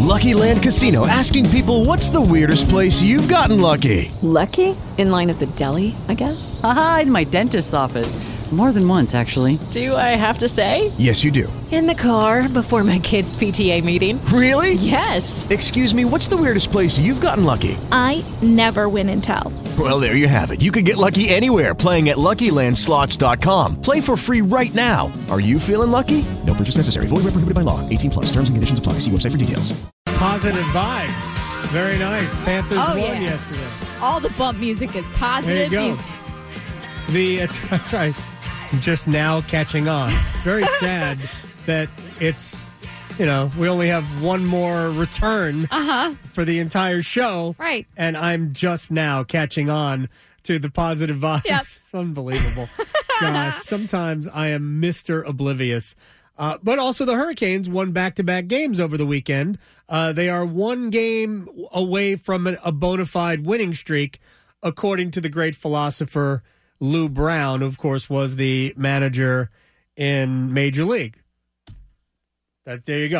Lucky Land Casino, asking people, what's the weirdest place you've gotten lucky? Lucky? In line at the deli, I guess? Aha, in my dentist's office. More than once, actually. Do I have to say? Yes, you do. In the car before my kids' PTA meeting. Really? Yes. Excuse me, what's the weirdest place you've gotten lucky? I never win and tell. Well, there you have it. You can get lucky anywhere, playing at LuckyLandSlots.com. Play for free right now. Are you feeling lucky? No purchase necessary. Void where prohibited by law. 18 plus. Terms and conditions apply. See website for details. Positive vibes. Very nice. Panthers won yesterday. All the bump music is positive There you go. music. That's right. I'm just now catching on. Very sad that it's, we only have one more return for the entire show. Right. And I'm just now catching on to the positive vibes. Yep. Unbelievable. Gosh, sometimes I am Mr. Oblivious. But also the Hurricanes won back-to-back games over the weekend. They are one game away from a bona fide winning streak, according to the great philosopher Lou Brown, who, of course, was the manager in Major League. There you go.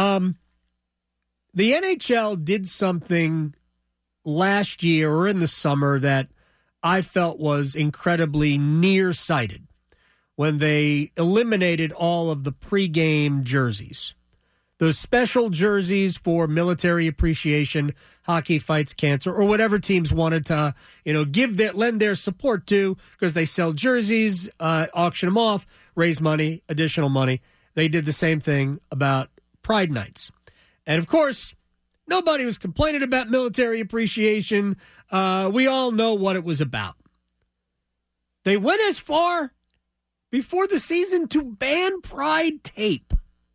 The NHL did something last year or in the summer that I felt was incredibly nearsighted when they eliminated all of the pregame jerseys. Those special jerseys for military appreciation, hockey fights cancer, or whatever teams wanted to, lend their support to, because they sell jerseys, auction them off, raise money, additional money. They did the same thing about Pride Nights. And of course, nobody was complaining about military appreciation. We all know what it was about. They went as far before the season to ban Pride tape.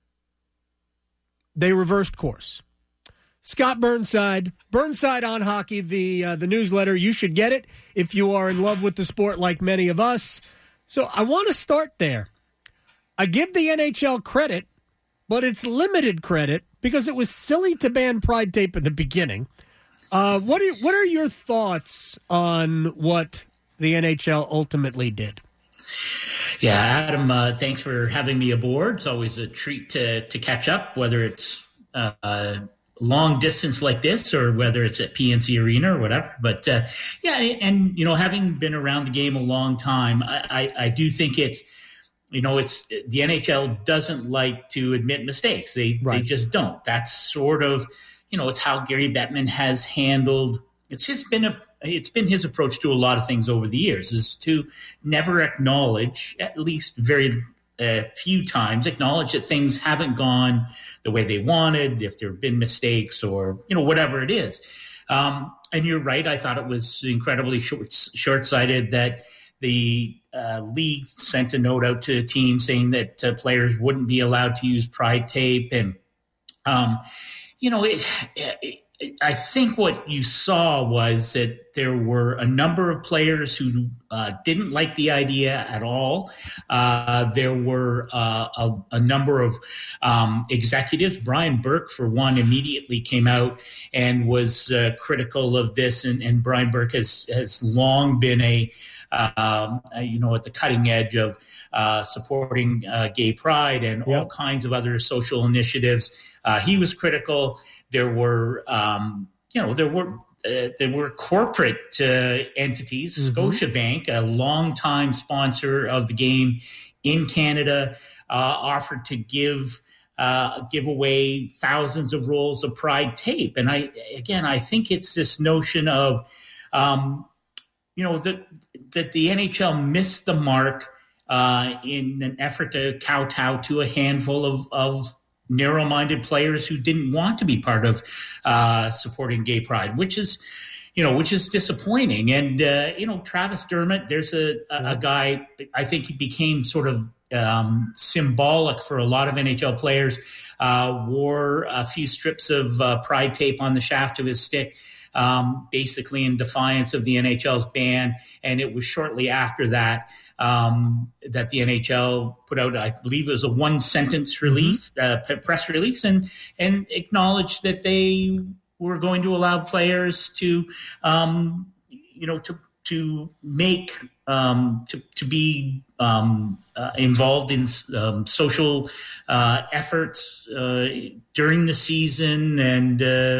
They reversed course. Scott Burnside on Hockey, the newsletter. You should get it if you are in love with the sport like many of us. So I want to start there. I give the NHL credit, but it's limited credit because it was silly to ban Pride tape in the beginning. What are your thoughts on what the NHL ultimately did? Yeah, Adam, thanks for having me aboard. It's always a treat to catch up, whether it's long distance like this or whether it's at PNC Arena or whatever. But, and, having been around the game a long time, I do think it's the NHL doesn't like to admit mistakes. They just don't. That's sort of, it's how Gary Bettman has handled. It's been his approach to a lot of things over the years, is to never acknowledge, at least very few times, acknowledge that things haven't gone the way they wanted, if there have been mistakes or, whatever it is. And you're right. I thought it was incredibly short-sighted that the league sent a note out to teams saying that players wouldn't be allowed to use Pride tape. And, I think what you saw was that there were a number of players who didn't like the idea at all. There were a number of executives. Brian Burke, for one, immediately came out and was critical of this. And Brian Burke has long been at the cutting edge of supporting gay pride and all kinds of other social initiatives. He was critical. There were, corporate entities. Mm-hmm. Scotiabank, a longtime sponsor of the game in Canada, offered to give away thousands of rolls of Pride tape. And I think it's this notion of, that the NHL missed the mark in an effort to kowtow to a handful of narrow-minded players who didn't want to be part of supporting gay pride, which is disappointing. And, Travis Dermott, there's a guy, I think he became sort of symbolic for a lot of NHL players, wore a few strips of Pride tape on the shaft of his stick, basically in defiance of the NHL's ban. And it was shortly after that that the NHL put out, I believe it was a one-sentence release, press release, and acknowledged that they were going to allow players to make to be involved in social efforts during the season, and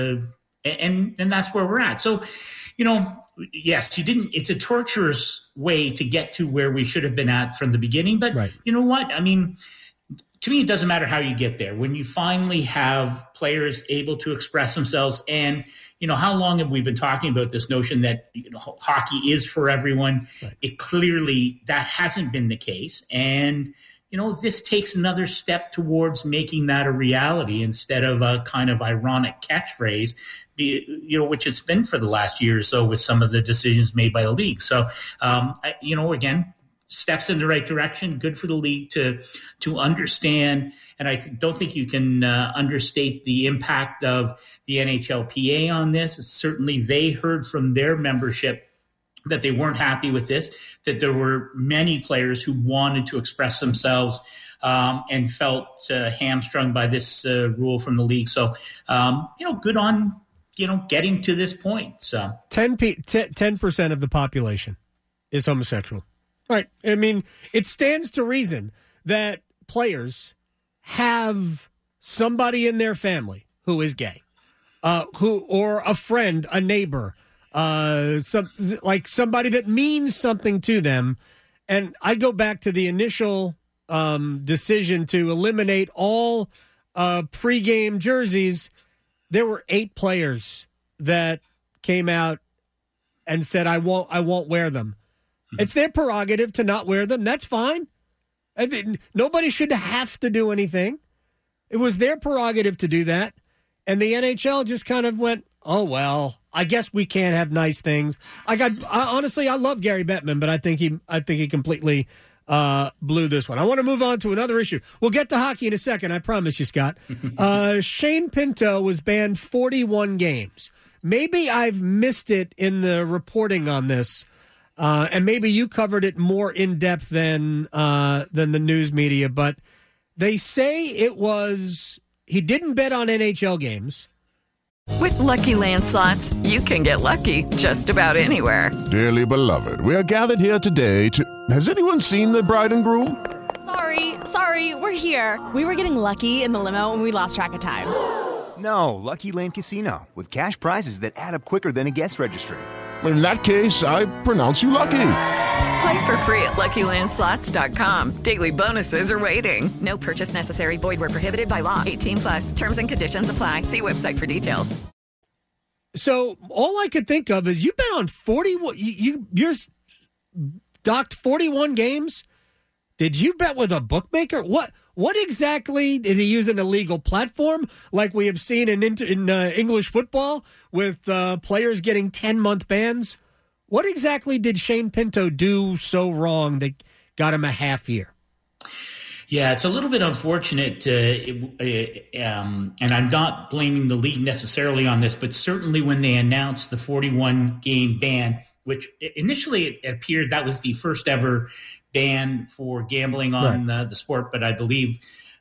that's where we're at. So, yes, you didn't. It's a torturous way to get to where we should have been at from the beginning. But right. You know what? I mean, to me, it doesn't matter how you get there. When you finally have players able to express themselves, and how long have we been talking about this notion that hockey is for everyone? Right. It clearly that hasn't been the case, and this takes another step towards making that a reality instead of a kind of ironic catchphrase, which it's been for the last year or so with some of the decisions made by the league. So, again, steps in the right direction. Good for the league to understand, and I don't think you can understate the impact of the NHLPA on this. Certainly, they heard from their membership that they weren't happy with this, that there were many players who wanted to express themselves and felt hamstrung by this rule from the league. So, good on getting to this point. So 10% of the population is homosexual. Right. I mean, it stands to reason that players have somebody in their family who is gay, or a friend, a neighbor, somebody that means something to them. And I go back to the initial decision to eliminate all pregame jerseys. There were 8 players that came out and said, I won't wear them. It's their prerogative to not wear them. That's fine. Nobody should have to do anything. It was their prerogative to do that. And the NHL just kind of went, oh, well, I guess we can't have nice things. Honestly, I love Gary Bettman, but I think he completely blew this one. I want to move on to another issue. We'll get to hockey in a second, I promise you, Scott. Shane Pinto was banned 41 games. Maybe I've missed it in the reporting on this. And maybe you covered it more in depth than the news media, but they say he didn't bet on NHL games. With Lucky Land Slots, you can get lucky just about anywhere. Dearly beloved, we are gathered here today to... Has anyone seen the bride and groom? Sorry, we're here. We were getting lucky in the limo and we lost track of time. No, Lucky Land Casino, with cash prizes that add up quicker than a guest registry. In that case, I pronounce you lucky. Play for free at LuckyLandSlots.com. Daily bonuses are waiting. No purchase necessary. Void where prohibited by law. 18+. Terms and conditions apply. See website for details. So all I could think of is you've been on 41. You're docked 41 games. Did you bet with a bookmaker? What exactly did he use an illegal platform like we have seen in English football with players getting 10-month bans? What exactly did Shane Pinto do so wrong that got him a half year? Yeah, it's a little bit unfortunate, and I'm not blaming the league necessarily on this, but certainly when they announced the 41-game ban, which initially it appeared that was the first ever ban for gambling on the sport, but I believe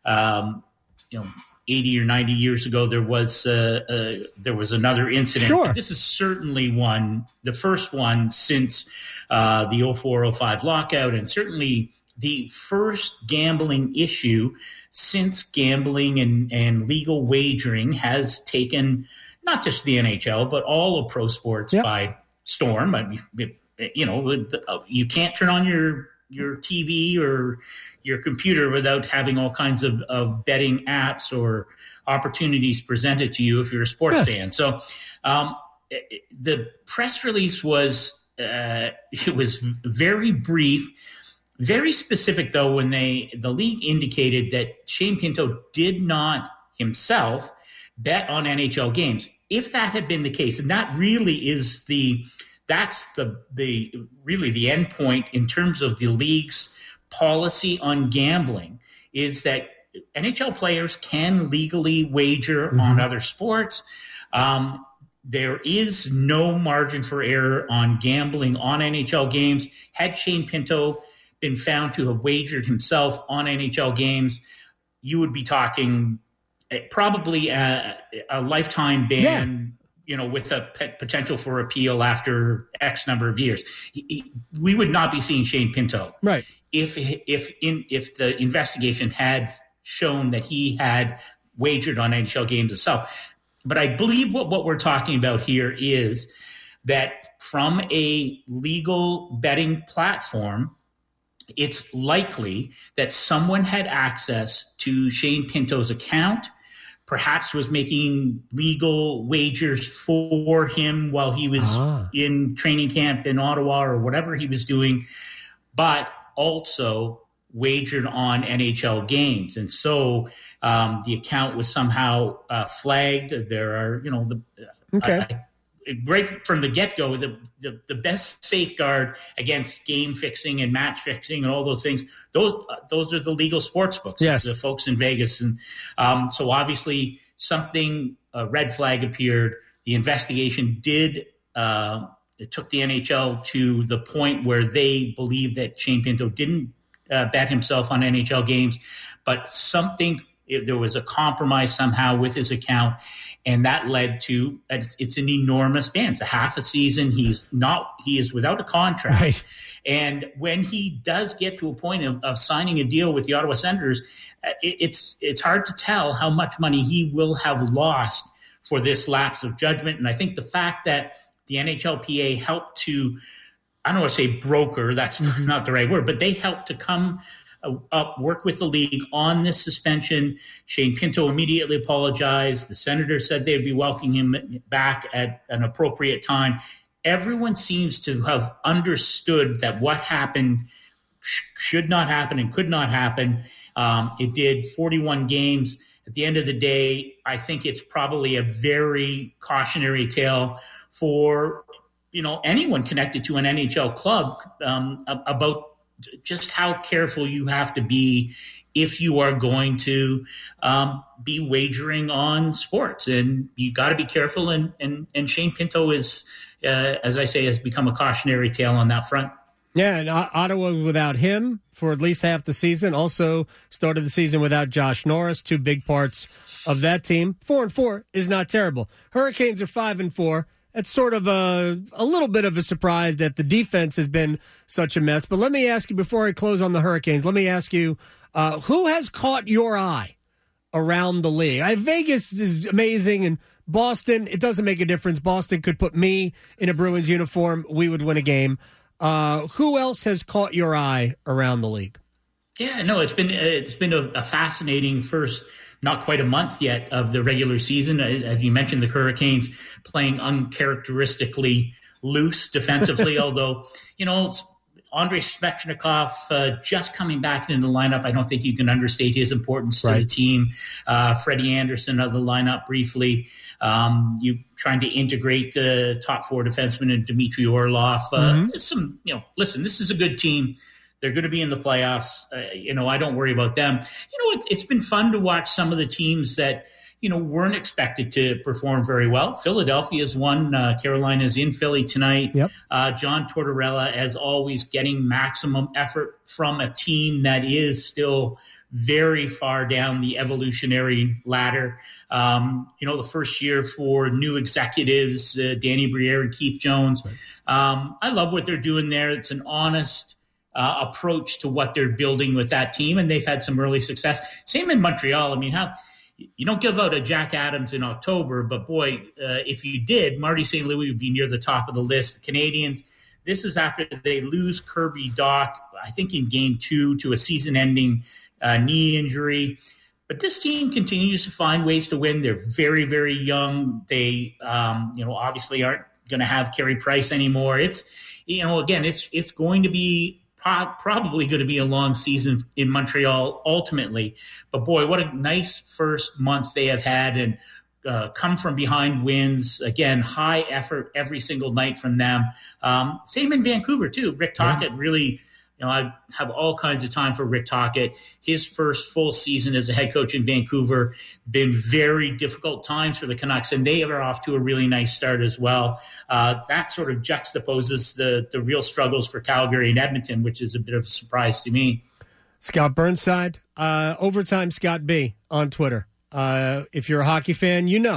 80 or 90 years ago there was another incident. Sure. This is certainly the first one since the 04-05 lockout, and certainly the first gambling issue since gambling and legal wagering has taken not just the NHL but all of pro sports by storm. I mean, you can't turn on your TV or your computer without having all kinds of betting apps or opportunities presented to you if you're a sports fan. So the press release was very brief, very specific though, when the league indicated that Shane Pinto did not himself bet on NHL games. If that had been the case, and that really is that's really the end point in terms of the league's policy on gambling, is that NHL players can legally wager on other sports. There is no margin for error on gambling on NHL games. Had Shane Pinto been found to have wagered himself on NHL games, you would be talking probably a lifetime ban, with a potential for appeal after X number of years. We would not be seeing Shane Pinto. Right. If the investigation had shown that he had wagered on NHL games itself. But I believe what we're talking about here is that from a legal betting platform, it's likely that someone had access to Shane Pinto's account, perhaps was making legal wagers for him while he was in training camp in Ottawa or whatever he was doing, but also wagered on NHL games. And so the account was somehow flagged. There are, right from the get-go, the best safeguard against game fixing and match fixing and all those things, those are the legal sports books. Yes. The folks in Vegas. And so obviously a red flag appeared. The investigation it took the NHL to the point where they believed that Shane Pinto didn't bet himself on NHL games, but there was a compromise somehow with his account, and that led to it's an enormous ban. It's a half a season. He is without a contract. Right. And when he does get to a point of signing a deal with the Ottawa Senators, it's hard to tell how much money he will have lost for this lapse of judgment. And I think the fact that the NHLPA helped to, I don't want to say broker, that's not the right word, but they helped to come up, work with the league on this suspension. Shane Pinto immediately apologized. The Senators said they'd be welcoming him back at an appropriate time. Everyone seems to have understood that what happened should not happen and could not happen. It did 41 games. At the end of the day, I think it's probably a very cautionary tale for anyone connected to an NHL club about just how careful you have to be if you are going to be wagering on sports. And you got to be careful. And Shane Pinto is, as I say, has become a cautionary tale on that front. Yeah, and Ottawa without him for at least half the season. Also started the season without Josh Norris, two big parts of that team. 4-4 is not terrible. Hurricanes are 5-4. It's sort of a little bit of a surprise that the defense has been such a mess. But let me ask you, before I close on the Hurricanes, let me ask you, who has caught your eye around the league? Vegas is amazing, and Boston, it doesn't make a difference. Boston could put me in a Bruins uniform. We would win a game. Who else has caught your eye around the league? Yeah, no, it's been a fascinating first, not quite a month yet, of the regular season. As you mentioned, the Hurricanes playing uncharacteristically loose defensively, although, Andrei Svechnikov just coming back into the lineup. I don't think you can understate his importance to the team. Freddie Anderson of the lineup briefly. You trying to integrate top four defenseman and Dmitry Orlov. Listen, this is a good team. They're going to be in the playoffs. I don't worry about them. It's been fun to watch some of the teams that, weren't expected to perform very well. Philadelphia's won. Carolina's in Philly tonight. Yep. John Tortorella, as always, getting maximum effort from a team that is still very far down the evolutionary ladder. The first year for new executives, Danny Briere and Keith Jones. Right. I love what they're doing there. It's an honest approach to what they're building with that team, and they've had some early success. Same in Montreal. I mean, you don't give out a Jack Adams in October, but boy, if you did, Marty St. Louis would be near the top of the list. The Canadians, this is after they lose Kirby Dach, I think in game 2, to a season-ending knee injury. But this team continues to find ways to win. They're very, very young. They, obviously aren't going to have Carey Price anymore. It's, again, it's going to be probably going to be a long season in Montreal ultimately. But boy, what a nice first month they have had, and come from behind wins. Again, high effort every single night from them. Same in Vancouver too. Rick Tocchet really, I have all kinds of time for Rick Tocchet. His first full season as a head coach in Vancouver, been very difficult times for the Canucks, and they are off to a really nice start as well. That sort of juxtaposes the real struggles for Calgary and Edmonton, which is a bit of a surprise to me. Scott Burnside, Overtime Scott B on Twitter. If you're a hockey fan,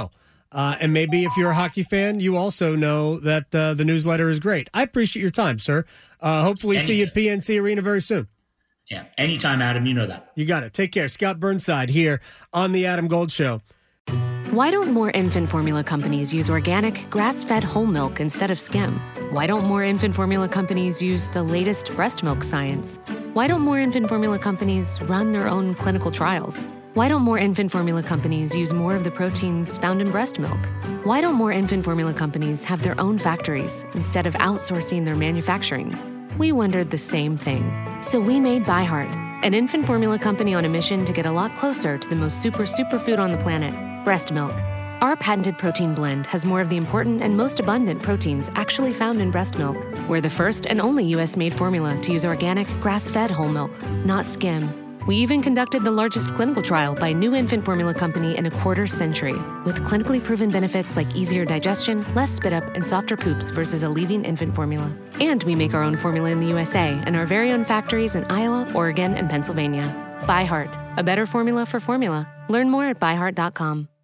And maybe if you're a hockey fan, you also know that the newsletter is great. I appreciate your time, sir. Hopefully see you at PNC Arena very soon. Yeah, anytime, Adam. You know that. You got it. Take care. Scott Burnside here on The Adam Gold Show. Why don't more infant formula companies use organic, grass-fed whole milk instead of skim? Why don't more infant formula companies use the latest breast milk science? Why don't more infant formula companies run their own clinical trials? Why don't more infant formula companies use more of the proteins found in breast milk? Why don't more infant formula companies have their own factories instead of outsourcing their manufacturing? We wondered the same thing. So we made ByHeart, an infant formula company on a mission to get a lot closer to the most superfood on the planet, breast milk. Our patented protein blend has more of the important and most abundant proteins actually found in breast milk. We're the first and only U.S.-made formula to use organic, grass-fed whole milk, not skim. We even conducted the largest clinical trial by a new infant formula company in a quarter-century, with clinically proven benefits like easier digestion, less spit-up, and softer poops versus a leading infant formula. And we make our own formula in the USA and our very own factories in Iowa, Oregon, and Pennsylvania. ByHeart, a better formula for formula. Learn more at byheart.com.